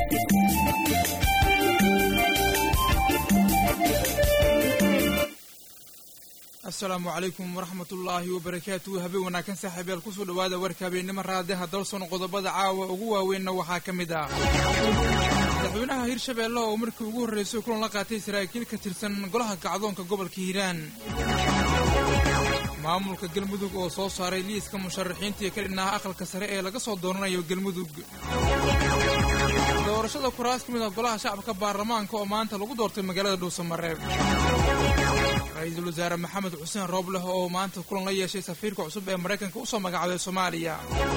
السلام عليكم ورحمة الله وبركاته. هبي وناكن صاحبي الكسو دوادا وركابي نما رادها دلسون قodobada caawa ugu waaweyn waxa kamida madaxweynaha Hirshabeelle oo markii ugu horeysay kulan la qaatay saraakiil ka tirsan golaha kacdoonka gobolka Hiiraan. maamulka Galmudug oo soo saaray liiska musharaxiinta ka dhinaca aqalka sare ee laga soo dooranayo Galmudug. doorashada kuraas kamida golaha shacabka baarlamaanka oo maanta lagu doortay magaalada Dhuusamareeb. ra'iisul wasaare maxamed xuseen rooble oo maanta kulan la yeeshay safiirka cusub ee Mareykanka u soo magacaabay Soomaaliya.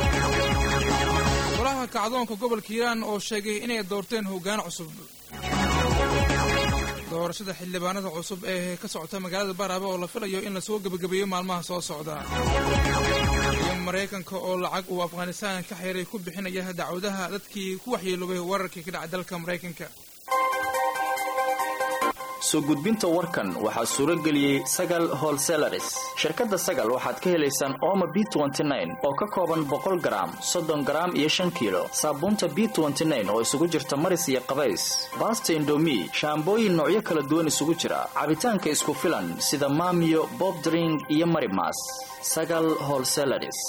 golaha kacdoonka gobolka Hiiraan oo sheegay inay doorteen hoggaan cusub. doorashada xildhibaanada cusub ee ka socota magaalada Baaraba oo la filayo in la soo gabagabeeyo maalmaha soo socda. Mareykanka oo lacag uu Afghanistan ka xiray ku bixinaya dacwadaha dadkii ku waxyeelobay wararkii ka dhacay dalka Mareykanka. soo gudbinta warkan waxa suuro galiyay Sagal Wholesalers. shirkadda Sagal waxaad ka helaysaan Omo B29 oo ka kooban 100 gram, 30 gram iyo 5 kilo. Saabuunta B29 oo isugu jirta maris iyo qabays. Basta Indomie, shaambooyin noocyo kala duwan isugu jira. Cabitaanka isku filan sida Maamiyo, Bob Drink iyo Marimas. Sagal Wholesalers.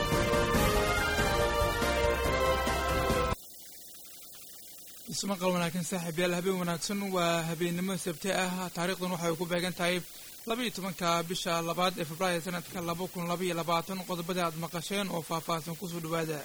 isma qal wanaagsan saaxiibayaal habeen wanaagsan waa habeenimo sabti ah taariikhdan waxay ku beegan tahay 12ka bisha 2 ee Febraayo sanadka 2022 qodobada aad maqasheen oo faahfaahsan ku soo dhawaada.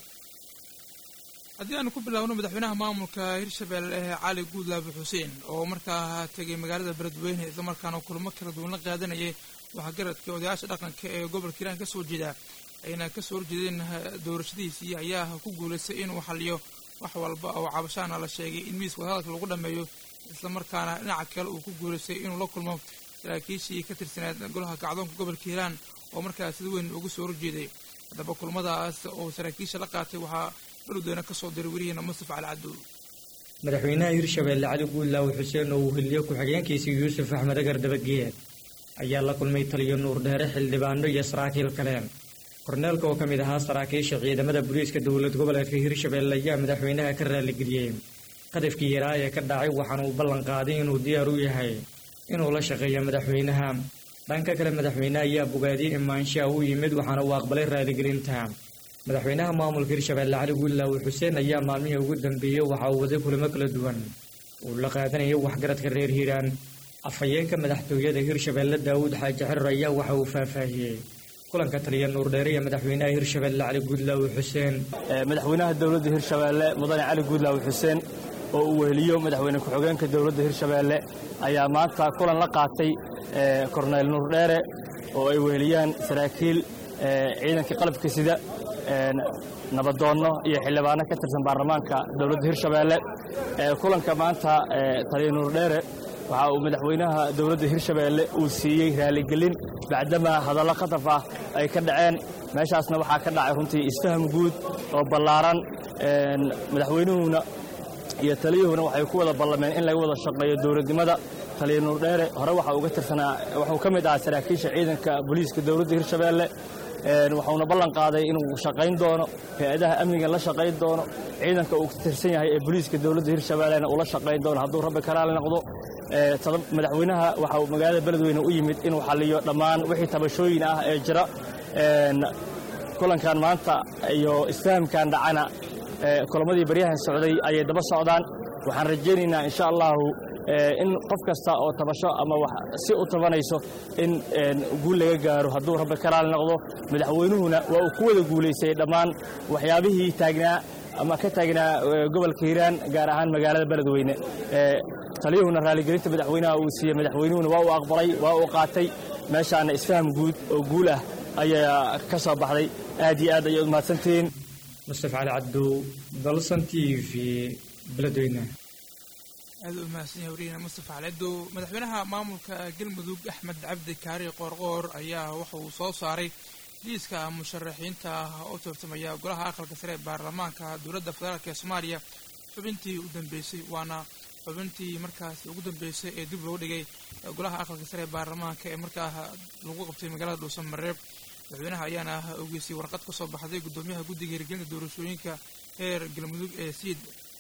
haddii aan ku bilaabno madaxweynaha maamulka Hirshabeelle Cali Guudlaabe Xuseen oo markaa tagay magaalada Beledweyne isla markaana kulamo kala duwan la qaadanayay waxa garadka odayaasha dhaqanka ee gobolka Hiiraan ka soo jeeda ayna ka soo horjeedeen doorashadiisii ayaa ku guuleystay inuu xaliyo wax walba oo cabashaana la sheegay in miiska wadahadalka lagu dhameeyo isla markaana dhinaca kale uu ku guuleystay inuu la kulmo saraakiishii ka tirsaneed golaha kacdoonka gobolka Hiiraan oo markaas si weyn ugu soo horjeeday. haddaba kulmadaas oo saraakiisha la qaatay waxaa Beledweyne ka soo diray wariyaheena Mustafa Cali Cabdu. madaxweynaha Hirshabeelle Cali Guudlaabe Xuseen oo hiliyo ku xigeenkiisa Yuusuf Axmed Gardabageed ayaa la kulmay taliyo Nuur Dheere xildhibaano iyo saraakiil kale. korneelka oo kamid ahaa saraakiisha ciidamada booliiska dawlad goboleedka Hirshabeelle ayaa madaxweynaha ka raali geliyay qadafkii yaraa ee ka dhacay waxaana uu ballan qaaday inuu diyaar u yahay inuu la shaqeeyo madaxweynaha. dhanka kale madaxweynaha ayaa bogaadiyay imaanshaha uu yimid waxaana uu aqbalay raali gelinta. madaxweynaha maamulka Hirshabeelle Cali Guudlaabe Xuseen ayaa maalmihii ugu dambeeyay waxa uu waday kulamo kala duwan oo la qaadanayay waxgaradka reer Hiiraan. afhayeenka madaxtooyada Hirshabeelle Daawud Xaaji Xirr ayaa waxa uu faahfaahiyay kulanka taliya Nuur Dheere iyo madaxweynaha Hirshabeelle Cali Guudlaabe Xuseen. madaxweynaha dawladda Hirshabeelle mudane Cali Guudlaabe Xuseen oo uu weheliyo madaxweyne ku-xigeenka dawladda Hirshabeelle ayaa maanta kulan la qaatay korneel Nuur Dheere oo ay weheliyaan saraakiil ciidanka qalabka sida nabadoonno iyo xildhibaano ka tirsan baarlamaanka dawladda Hirshabeelle. kulanka maanta taliya Nuur Dheere waxa uu madaxweynaha dawladda Hirshabeelle uu siiyay raali gelin bacdama hadallo qadaf ah ay ka dhaceen meeshaasna waxaa ka dhacay runtii isfaham guud oo ballaaran. madaxweynuhuna iyo taliyuhuna waxay ku wada ballameen in laga wada shaqeeyo dawladnimada. taliya Nuur Dheere hore waxa uu ka tirsanaa wuxuu ka mid ahaa saraakiisha ciidanka booliiska dawladda Hirshabeelle wuxuuna ballan qaaday inuu shaqayn doono hay'adaha amniga la shaqayn doono ciidanka uu ka tirsan yahay ee booliiska dawladda Hirshabeelle uu la shaqayn doono hadduu rabbi karaal noqdo. madaxweynaha waxa uu magaalada Beledweyne u yimid inuu xaliyo dhammaan wixii tabashooyin ah ee jira. kulankan maanta iyo isfahamkan dhacana kulamadii baryahan socday ayay daba socdaan. waxaan rajaynaynaa insha Allahu in qof kasta oo tabasho ama wax si u tabanayso in guul laga gaaro hadduu rabbi karaal noqdo. madaxweynuhuna waa uu ku wada guuleystay dhammaan waxyaabihii taagnaa ama ka taagnaa gobolka Hiiraan gaar ahaan magaalada Beledweyne. taliyuhuna raali gelinta madaxweynaha uu siiyay madaxweynuhuna waa uu aqbalay waa uu qaatay meeshaana isfaham guud oo guul ah ayaa ka soo baxday. aad iyo aad ayay u mahadsantihiin. Mustafa Cali Cabdu, Dalsan TV, Beledweyne. aad u mahadsan yahay wariyaheena Mustafa Cali Cabdu. madaxweynaha maamulka Galmudug Axmed Cabdi Kaari Qoorqoor ayaa waxa uu soo saaray liiska musharaxiinta oo tartamaya golaha aqalka sare ee baarlamaanka dowladda federaalka Soomaaliya xubintii u dambeysay waana xubintii markaas ugu dambeysay ee dib loo dhigay golaha aqalka sare ee baarlamaanka ee markaa lagu qabtay magaalada Dhuusamareeb. madaxweynaha ayaana ogeysay warqad ka soo baxday gudoomiyaha guddiga hirgelinta doorashooyinka heer Galmudug ee Siid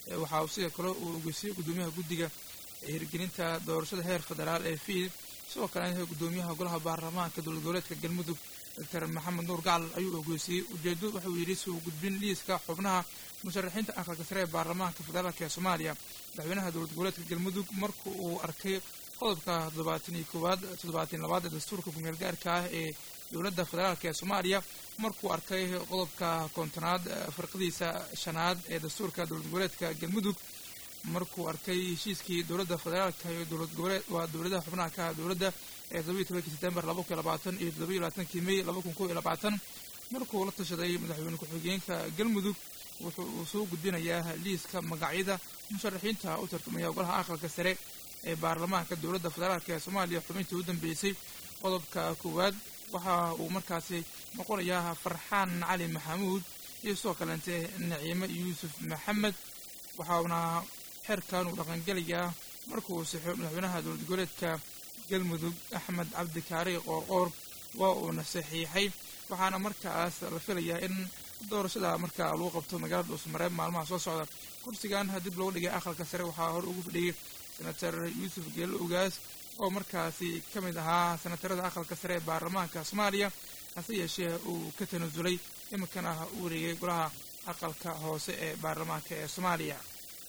waxa uu sidoo kale uu ogeysiyey gudoomiyaha guddiga hirgelinta doorashada heer federaal ee fiid sidoo kale gudoomiyaha golaha baarlamaanka dowlad goboleedka galmudug dr maxamed nuur gacal ayuu ogeysiyey ujeedo waxa uu yidhi soo gudbin liiska xubnaha musharaxiinta aqalka sare ee baarlamaanka federaalka ee soomaaliya madaxweynaha dowlad goboleedka galmudug marka uu arkay qodobka 72 ee dastuurka ku meel gaarka ah ee dowladda federaalka ee soomaaliya markuu arkay qodobka kontonaad farqadiisa shanaad ee dastuurka dowlad goboleedka galmudug markuu arkay heshiiskii dowladda federaalka iyo dowlad goboleed waa dowladaha xubnaha ka dowladda ee 12 September 2020 iyo 22 May 2021 markuu la tashaday madaxweyne ku-xigeenka galmudug wuxuu soo gudbinayaa liiska magacyada musharaxiinta u tartamaya golaha aqalka sare ee baarlamaanka dowladda federaalka ee soomaaliya xubintii u dambeysay qodobka koowaad waxa uu markaasi noqonayaa farxaan cali maxamuud iyo sidoo kaleente naciime yuusuf maxamed waxauna xeerkan uu dhaqangelayaa markuu saxo madaxweynaha dowlad goboleedka galmudug axmed cabdi kaari qoorqoor waa uuna saxiixay waxaana markaas la filayaa in doorashada markaa lagu qabto magaalada dhuusamareeb maalmaha soo socda kursigan dib loogu dhigay aqalka sare waxaa hore ugu fadhiyey senator yuusuf geelo ogaas oo markaasi ka mid ahaa senatarada aqalka sare ee baarlamaanka soomaaliya hase yeeshee uu ka tanasulay iminkana u wareegay golaha aqalka hoose ee baarlamaanka ee soomaaliya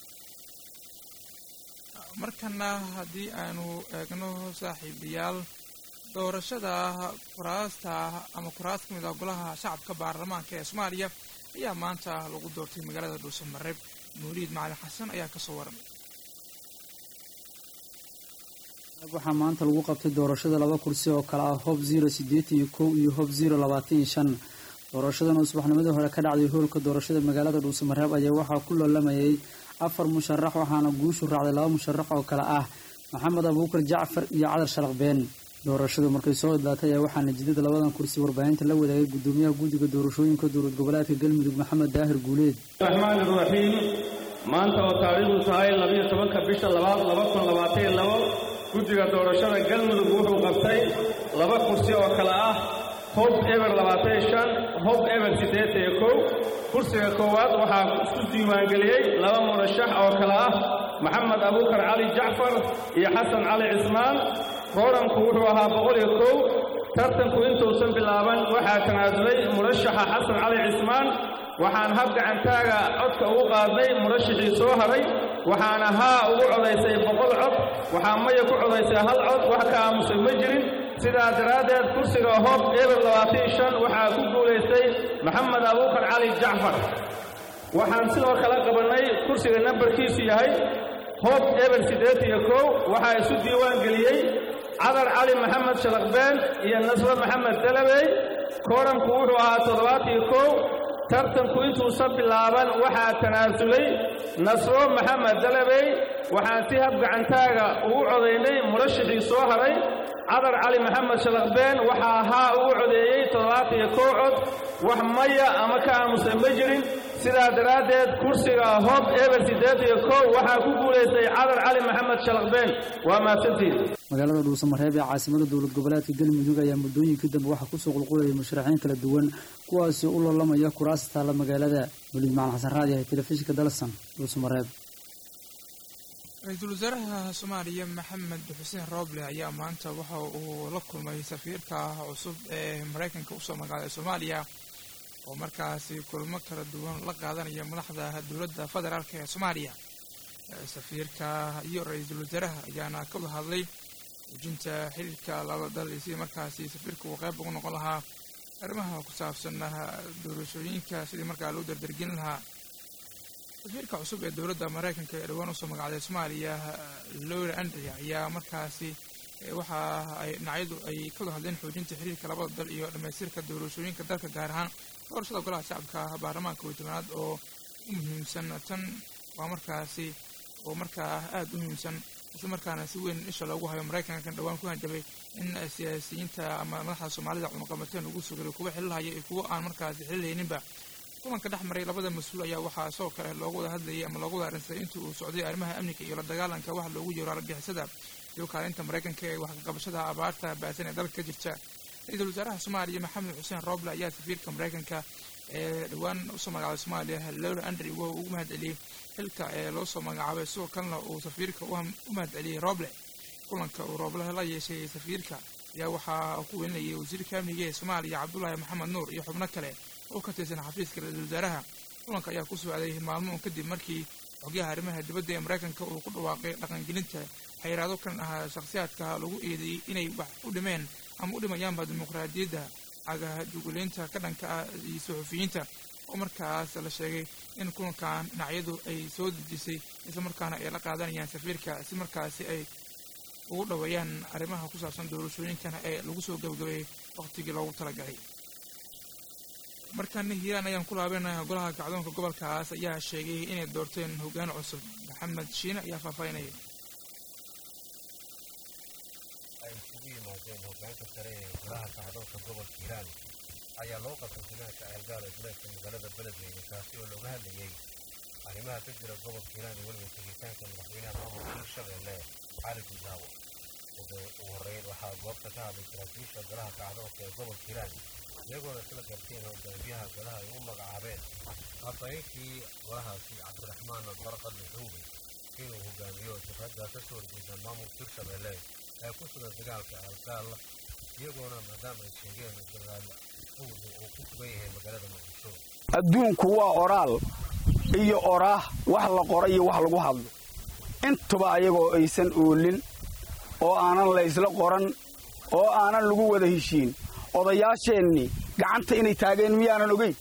markana haddii aanu eegno saaxiibayaal doorashada kuraasta ama kuraas ka mid ah golaha shacabka baarlamaanka ee soomaaliya ayaa maanta lagu doortay magaalada dhuusamareeb nuuriid macalin xasan ayaa kasoo waramay waxaa maanta lagu qabtay doorashada 2 kursi oo kala ah hob 081 iyo hob 025 doorashadan oo subaxnimadii hore ka dhacday hoolka doorashada magaalada dhuusamareeb ayaa waxaa ku loolamayay 4 musharax waxaana guushu raacday 2 musharax oo kala ah maxamed abuukar jacfar iyo cadar shalaqbeen doorashadu markay soo idlaatay ayaa waxaa natiijada labadan kursi warbaahinta la wadaagay gudoomiyaha guddiga doorashooyinka dowlad goboleedka galmudug maxamed daahir guuleed raxmaan raxiim maanta oo taariikhdu tahay 12 bisha 2022 guddiga doorashada galmudug wuxuu qabtay 2 kursi oo kala ah hob eber 25 hob eber 81 kursiga koowaad waxaa isku diiwaangeliyey 2 murashax oo kala ah maxamed abuukar cali jacfar iyo xasan cali cismaan kooranku wuxuu ahaa 101 tartanku intuusan bilaaban waxaa tanaasulay murashaxa xasan cali cismaan waxaan hab gacantaaga codka ugu qaadnay murashixii soo haray waxaana haa ugu codaysay 100 cod waxaa maya ku codaysay 1 cod wax ka aamusay ma jirin sidaa daraaddeed kursiga hob eber 25 waxaa ku guulaystay maxamed abuukar cali jacfar waxaan sidoo kale qabanay kursiga nambarkiisu yahay hob eber 81 waxaa isu diiwaan geliyey cadar cali maxamed shalaqbeen iyo nasro maxamed dalabey kooranku wuxuu ahaa 71 tartanku intuusan bilaaban waxaa tanaasulay nasro maxamed dalabey waxaan si hab gacantaaga ugu codaynay murashixii soo haray cadar cali maxamed shalaqbeen waxaa haa ugu codeeyey 71 cod wax maya ama ka aamusay ma jirin sidaa daraaddeed kursiga hob eber 81 waxaa ku guulaystay cadar cali maxamed shalaqbeen waa mahadsantihiin magaalada dhuusamareeb ee caasimada dowlad goboleedka galmudug ayaa muddooyinkii dambe waxaa kusoo qulqulayay musharaxiin kala duwan kuwaasi u loolamaya kuraasta taalla magaalada weliid macalin xasan raadi ah telefishinka dalsan dhuusamareeb ra-iisul wasaaraha soomaaliya maxamed xuseen rooble ayaa maanta waxa uu la kulmay safiirka cusub ee maraykanka usoo magaalay soomaaliya oo markaasi kulmo kala duwan la qaadanaya madaxda dowladda federaalk ee soomaaliya safiirka iyo ra-iisul wasaaraha ayaana ka wada hadlay xoojinta xiriirka laba dal iyo sidii markaasi safiirka uu qayb ugu noqon lahaa arrimaha ku saabsan doorashooyinka sidii markaa loo dardargelin lahaa safiirka cusub ee dowladda maraykanka ee dhowaan usoo magacday soomaaliya lowra andrea ayaa markaasi waxa ay dhinacyadu ay ka wada hadleen xoojinta xiriirka labada dal iyo dhammaystirka doorashooyinka dalka gaar ahaan doorashada golaha shacabka baarlamaanka weytobanaad oo u muhiimsan tan waa markaasi oo markaa aada u muhiimsan isla markaana si weyn isha loogu hayo maraykankan dhowaan ku hanjabay in siyaasiyiinta ama madaxda soomaalida cunaqabateen ugu sugray kuwa xililahaya iyo kuwa aan markaasi xililhayninba kulanka dhex maray labada mas-uul ayaa waxaa sidoo kale loogu wada hadlayay ama loogu wada arrinsaday intii uu socday arrimaha amniga iyo la dagaalanka waxa loogu yeero argagixisada iyo kaalinta maraykanka ee waxqabashada abaarta baasan ee dalka ka jirta ra-iisul wasaaraha soomaaliya maxamed xuseen rooble ayaa safiirka maraykanka ee dhowaan usoo magacaabay soomaaliya lowla andrew waa ugu mahadceliyey xilka ee loo soo magacaabay sidoo kalena uu safiirka u mahadceliyey rooble kulanka uu rooble la yeeshay safiirka ayaa waxaa ku welinayay wasiirka amniga ee soomaaliya cabdulaahi maxamed nuur iyo xubno kale oo ka tirsan xafiiska ra-iisul wasaaraha kulanka ayaa ku socday maalmo kadib markii xogyaha arrimaha dibadda ee maraykanka uu ku dhawaaqay dhaqangelinta xayiraado kan ahaa shakhsiyaadka lagu eedeeyey inay wax u dhimeen ama u dhimayaanba dimuqraadiyadda cagaha juguleynta ka dhanka ah iyo suxufiyiinta oo markaas la sheegay in kulankan dhinacyadu ay soo dejisay islamarkaana ay la qaadanayaan safiirka si markaasi ay ugu dhaweeyaan arrimaha ku saabsan doorashooyinkana ee lagu soo gabagabeeyey wakhtigii loogu talagalay markaana hiiraan ayaan ku laabanaya golaha kacdoonka gobolkaas ayaa sheegay inay doorteen hoggaan cusub maxamed shiine ayaa faahfaahinaya ay isugu yimaadeen hoggaanka sare ee golaha kacdoonka gobolka hiiraan ayaa loo qabtay deegaanka ceelgaal ee duleedka magaalada beledweyne kaasi oo looga hadlayey arrimaha ka jira gobolka hiiraan iyo weliba tegitaanka madaxweynaha maamulka hirshabeelle cali gudaawo ugu horreyn waxaa goobta ka hadlay saraakiisha golaha kacdoonka ee gobolka hiiraan iyagoona isla garteen hogaamiyaha golaha ay u magacaabeen afhayeenkii golahaasi cabdiraxmaan barqad luxuubi inuu hogaamiyo jabhadda ka soo horjeeda maamulka hirshabeelle ee ku sugan dagaalka ceelgaal iyagoona maadaama ay sheegeen dagaal xuudu uu ku sugan yahay magaalada muqdisho adduunku waa oraal iyo oraah wax la qoro iyo wax lagu hadlo intuba ayagoo aysan oolin oo aanan la isla qoran oo aanan lagu wada heshiin odayaasheennii gacanta inay taageen miyaanan ogeyn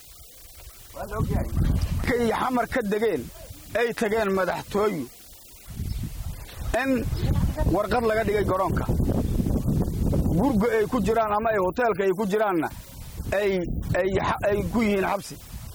kay xamar ka degeen ay tageen madaxtooyu in warqad laga dhigay garoonka gurga ay ku jiraan ama ay hoteelka ay ku jiraanna ay ku yihiin xabsi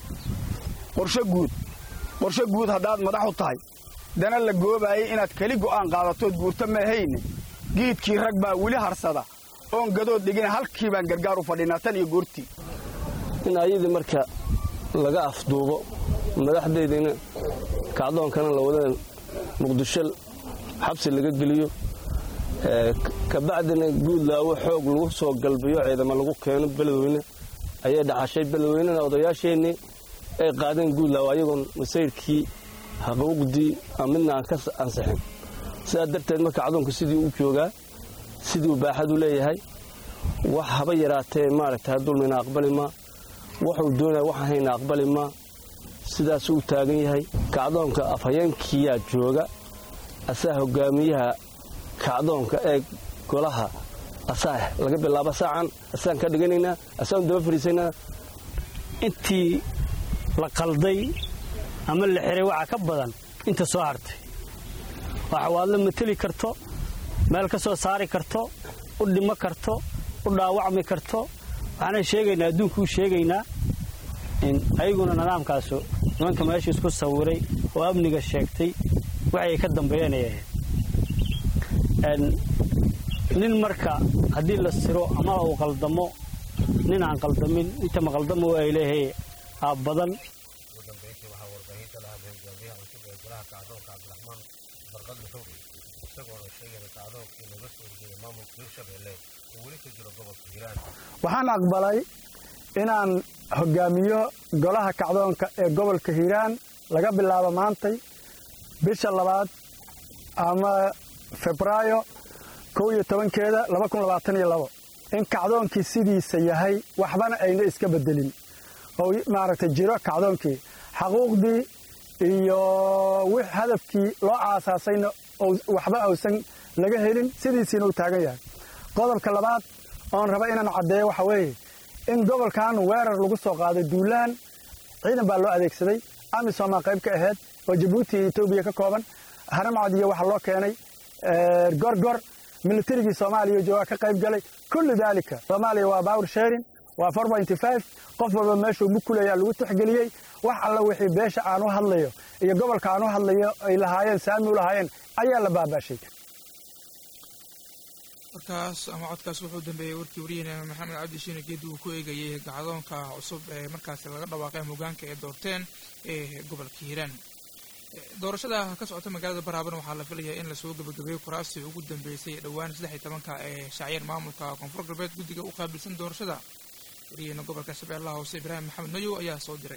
qorshe guud haddaad madax u tahay dana la goobaayay inaad keli go'aan qaadatood guurta maahayne giidkii rag baa weli harsada oon gadood dhigin halkii baan gargaar u fadhinaa tan iyo goortii in ayadii marka laga afduubo madaxdeediina kacdoonkana la wada muqdisho xabsi laga geliyo kabacdina guudlaawo xoog lagu soo galbiyo ciidamo lagu keeno beledweyne ayay dhacashay beledweynena odayaasheennii ay qaadeen guudlaawo ayagoon masayrkii xuquuqdii midna aan ka ansixin sidaa darteed marka kacdoonku sidii u joogaa sidii uu baaxadu leeyahay wax haba yaraatee maaragtay dulmina aqbali maa wuxuu doonaya waxaan hayna aqbali maa sidaasuu u taagan yahay kacdoonka afhayeenkiyaa jooga asaa hogaamiyaha kacdoonka ee golaha asaa laga bilaabo saacan asaan ka dhiganaynaa asaan daba fariisaynaa intii la qalday ama la xiray waxa ka badan inta soo hartay waxa waad la mateli karto meel ka soo saari karto u dhimo karto u dhaawacmi karto waxaana sheegaynaa adduunkuu sheegaynaa in ayaguna nidaamkaasu nimanka meesha isku sawiray oo amniga sheegtay waxay ka dambeeyanayeen nin marka haddii la siro ama uu qaldamo nin aan qaldamin inta ma qaldamo ay leeyahay badan ugu dambeyntii waxaa warbaahinta la hadlay hogaamiyaha cusub ee golaha kacdoonka cabdiraxmaan barqad luxuubi isagoona sheegaya kacdoonkii looga soo horjeeday maamulka hirshabeelle uu weli ka jiro gobolka hiiraan waxaan aqbalay inaan hogaamiyo golaha kacdoonka ee gobolka hiiraan laga bilaabo maantay bisha 2 ama febraayo 11keeda 2022 in kacdoonkii sidiisa yahay waxbana ayna iska bedelin oo maaragtay jiro kacdoonkii xaquuqdii iyo wix hadafkii loo aasaasayna waxba aysan laga helin sidiisina uu taagan yahay qodobka labaad oon raba inaan caddeeyo waxa weeye in gobolkan weerar lagu soo qaaday duulaan ciidan baa loo adeegsaday amisom qayb ka ahayd oo Djibouti iyo Ethiopia ka kooban haramcad iyo waxa loo keenay gorgor militarigii Soomaaliya jooga ka qayb galay kullu dalika Soomaaliya waa power sharing waa 4.5 qof walba meeshuu mukuleeyaa lagu tixgeliyay wax alla wixii beesha aan u hadlayo iyo gobolka aan u hadlayo ay lahaayeen saami u lahaayeen ayaa la baabaashay markaas ama codkaas wuxuu dambeeyay warkii wariyaheenna maxamed cabdi shiine geedi uu ku eegayay kacdoonka cusub ee markaasi laga dhawaaqay hogaanka ee doorteen ee gobolka hiiraan doorashada ka socota magaalada Baraabana waxaa la filayaa in la soo gabagabeeyo kuraastii ugu dambeysay dhawaan 13 ee shaaciyar maamulka koonfur galbeed guddiga u qaabilsan doorashada wariyeyna gobolka shabeellaha hoose ibraahim maxamed mayow ayaa soo diray.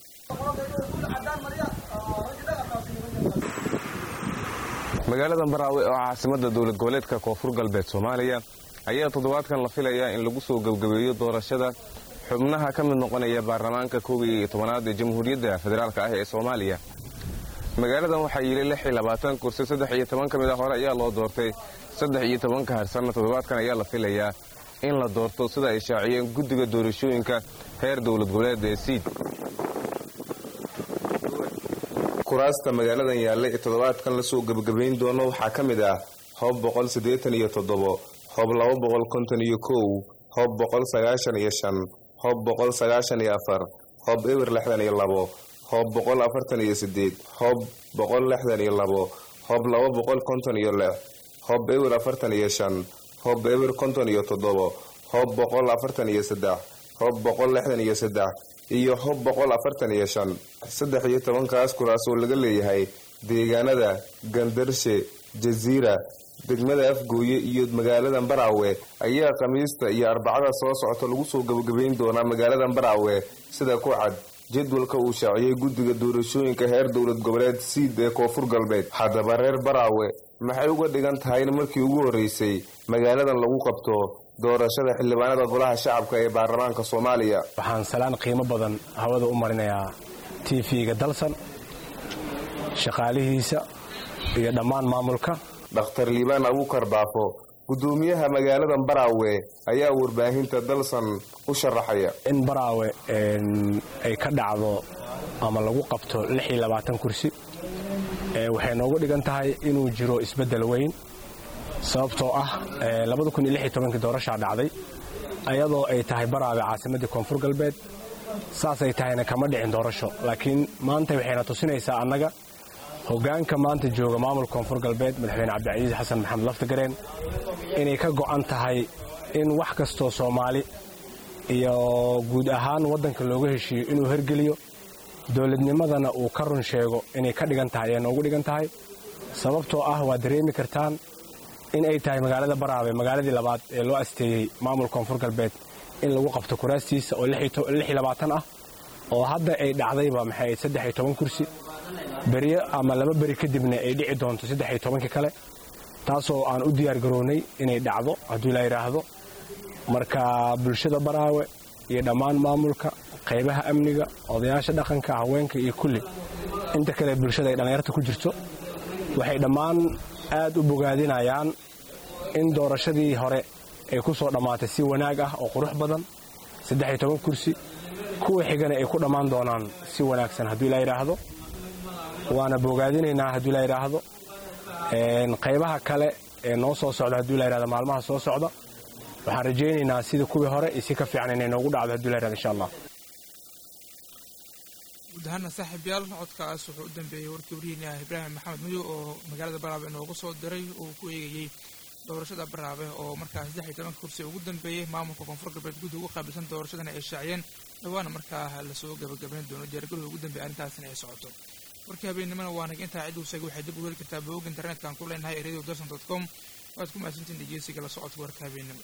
magaalada Baraawe oo caasimada dowlad goboleedka Koonfur Galbeed Soomaaliya ayaa toddobaadkan la filayaa in lagu soo gabagabeeyo doorashada xubnaha ka mid noqonaya baarlamaanka 11aad ee Jamhuuriyadda Federaalka ah ee Soomaaliya. magaaladan waxaa yilay 26 kursi 13 ka mid ah hore ayaa loo doortay 13 ka harsan toddobaadkan ayaa la filayaa in la doorto sida ay shaaciyeen guddiga doorashooyinka heer dowlad goboleed ee Siid. kuraasta magaaladan yaallay ee toddobaadkan la soo gabagabeyn doono waxaa ka mid ah hoob 187 hoob 251 hoob 195 hoob 194 hoob ewer 62 hoob 148 hoob 162 hoob 256 hoob ewer 45 hoob ewer 57 hoob 143 hoob 163 iyo hoob 145 13 kaas kuraas oo laga leeyahay deegaanada Gandarshe, Jaziira, degmada Afgooye iyo magaalada Baraawe ayaa Khamiista iyo Arbacada soo socota lagu soo gabagabeyn doona magaalada Baraawe sida ku cad jadwalka uu shaaciyay guddiga doorashooyinka heer dowlad goboleed Siid ee Koonfur Galbeed. haddaba reer Baraawe maxay uga dhigan tahay markii ugu horeysay magaaladan lagu qabto doorashada xildhibaanada golaha shacabka ee baarlamaanka Soomaaliya? waxaan salaan qiimo badan hawada u marinayaa TV-ga Dalsan, shaqaalihiisa iyo dhammaan maamulka. Dr. Liibaan Abuukar Baafo, gudoomiyaha magaalada Baraawe, ayaa warbaahinta Dalsan u sharaxaya in Baraawe ay ka dhacdo ama lagu qabto 26 kursi. waxay noogu dhigan tahay inuu jiro isbedel weyn sababtoo ah 2016 doorasho dhacday ayadoo ay tahay Baraawe caasimadda Koonfur Galbeed. saasay tahayna kama dhicin doorasho, laakiin maanta waxayna tusinaysaa annaga hoggaanka maanta jooga maamulka Koonfur Galbeed madaxweyne Cabdicasiis Xasan Maxamed Laftagareen inay ka go'an tahay in wax kasto Soomaali iyo guud ahaan wadanka looga heshiiyo inuu hergeliyo dowladnimadana uu ka run sheego inay ka dhigan tahay ee noogu dhigan tahay sababtoo ah waa dareemi kartaan in ay tahay magaalada Baraawe magaaladii labaad ee loo asteeyay maamulka Koonfur Galbeed in lagu qabto kuraastiisa oo 26 ah oo hadda ay dhacdayba maxay 13 kursi bariya ama laba bari kadibna ay dhici doonto 13 kale taasoo aan u diyaar garoonay inay dhacdo haddii la yiraahdo. marka bulshada Baraawe iyo dhammaan maamulka qaybaha amniga odayaasha dhaqanka haweenka iyo kulli inta kale bulshada ay dhalinyarada ku jirto waxay dhammaan aad u bogaadinayaan in doorashadii hore ay ku soo dhamaatay si wanaag ah oo qurux badan 13 kursi kuwa xigana ay ku dhamaan doonaan si wanaagsan haddii la yiraahdo. waana bogaadinaynaa haddii la yiraahdo qaybaha kale ee noo soo socda haddii la yiraahdo maalmaha soo socda waxaan rajaynaynaa sida kuwii hore iyo si ka fiican inay noogu dhacdo haddii la yiraahdo insha Allah. gudahanna saaxiibayaal codkaas wuxuu u dambeeyay warkii wariyaha Ibraahim Maxamed Madow oo magaalada Baraawe inoogu soo diray oo ku eegayay doorashada Baraawe oo markaas 16 kursi ugu dambeeyay maamulka Koonfur Galbeed guddiga ugu qaabilsan doorashadana ay shaaciyeen dhawaana markaa la soo gabagabeyn doono diyaargarowga ugu dambeeyay arrintaasina ay socoto. warkii habeenimana waa nag intaa cid uu sheegay waxay dib u heli kartaa bogga internetka aan ku leenahay radio.dalsan.com waad ku mahadsantiin dhegeysiga la socodka warka habeenimo.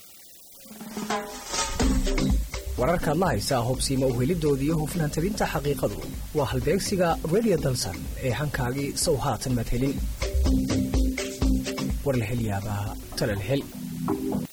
wararkaad la haysaa hubsiimo u helidoodii iyo hufnaan tabinta xaqiiqadu waa halbeegsiga Radio Dalsan ee hankaagii sow haatan mad helin war la hel yaabaa tala la hel